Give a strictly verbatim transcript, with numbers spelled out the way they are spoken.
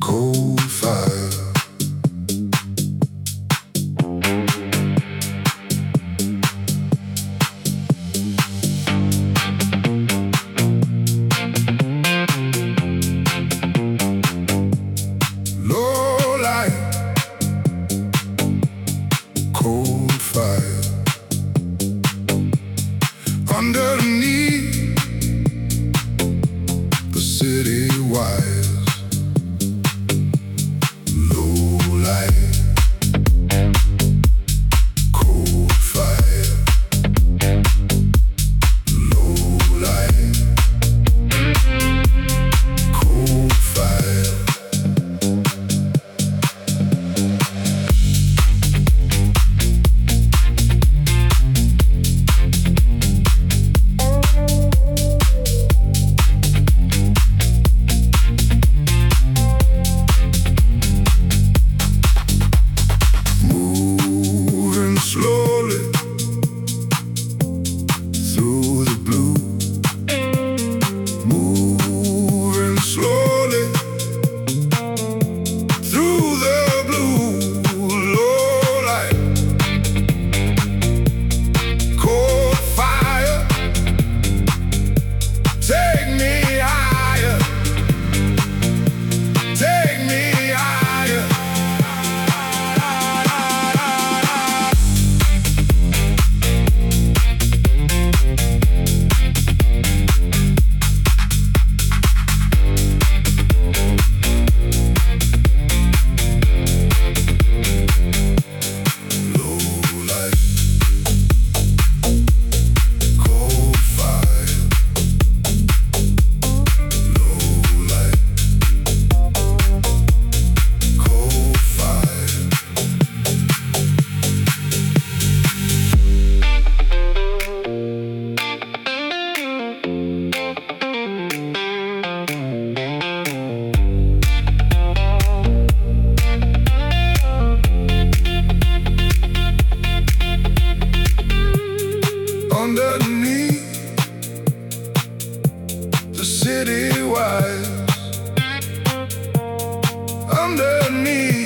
cold fire. Low light, cold fire. Underneath the city wires, low light, cold fire. Low light, cold fire. Slowly through the blue, moving slowly through the blue. Low light, cold fire. Take me higher, take me higher. Underneath the city wires, underneath